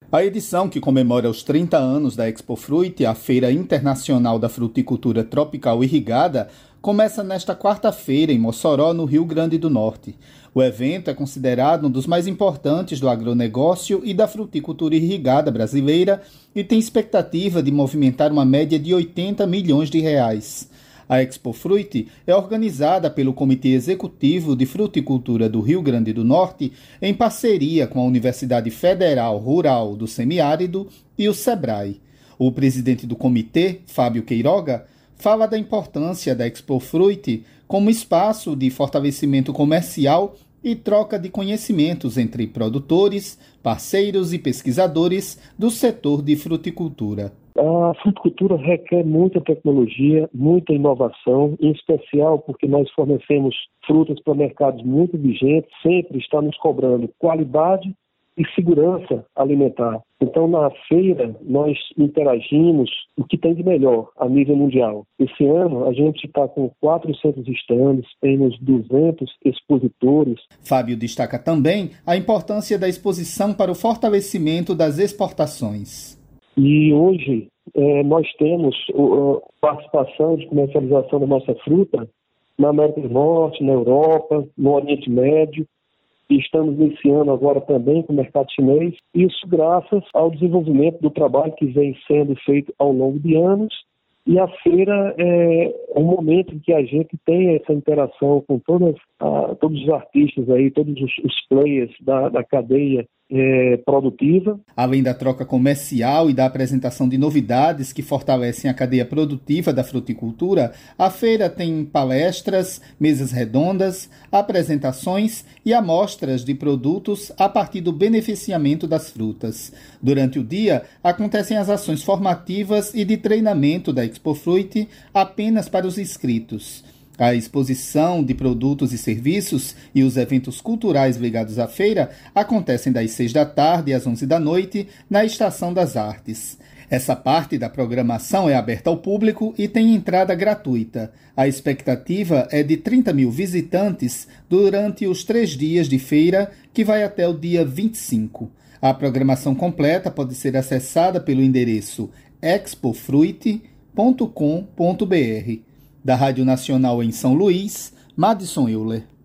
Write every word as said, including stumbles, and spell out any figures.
A edição que comemora os trinta anos da Expo Fruit, a Feira Internacional da Fruticultura Tropical Irrigada, começa nesta quarta-feira em Mossoró, no Rio Grande do Norte. O evento é considerado um dos mais importantes do agronegócio e da fruticultura irrigada brasileira e tem expectativa de movimentar uma média de oitenta milhões de reais. A Expo Fruit é organizada pelo Comitê Executivo de Fruticultura do Rio Grande do Norte em parceria com a Universidade Federal Rural do Semiárido e o SEBRAE. O presidente do comitê, Fábio Queiroga, fala da importância da Expo Fruit como espaço de fortalecimento comercial e troca de conhecimentos entre produtores, parceiros e pesquisadores do setor de fruticultura. A fruticultura requer muita tecnologia, muita inovação, em especial porque nós fornecemos frutas para mercados muito vigentes, sempre está nos cobrando qualidade e segurança alimentar. Então, na feira, nós interagimos o que tem de melhor a nível mundial. Esse ano, a gente está com quatrocentos estandes, temos duzentos expositores. Fábio destaca também a importância da exposição para o fortalecimento das exportações. E hoje é, nós temos a participação de comercialização da nossa fruta na América do Norte, na Europa, no Oriente Médio. E estamos iniciando agora também com o mercado chinês. Isso graças ao desenvolvimento do trabalho que vem sendo feito ao longo de anos. E a feira é um momento em que a gente tem essa interação com todas, ah, todos os artistas, aí, todos os, os players da, da cadeia é, produtiva. Além da troca comercial e da apresentação de novidades que fortalecem a cadeia produtiva da fruticultura, a feira tem palestras, mesas redondas, apresentações e amostras de produtos a partir do beneficiamento das frutas. Durante o dia, acontecem as ações formativas e de treinamento da Expo Fruit apenas para os inscritos. A exposição de produtos e serviços e os eventos culturais ligados à feira acontecem das seis da tarde às onze da noite na Estação das Artes. Essa parte da programação é aberta ao público e tem entrada gratuita. A expectativa é de trinta mil visitantes durante os três dias de feira, que vai até o dia vinte e cinco. A programação completa pode ser acessada pelo endereço expo fruit ponto com ponto b r. Da Rádio Nacional em São Luís, Madison Euler.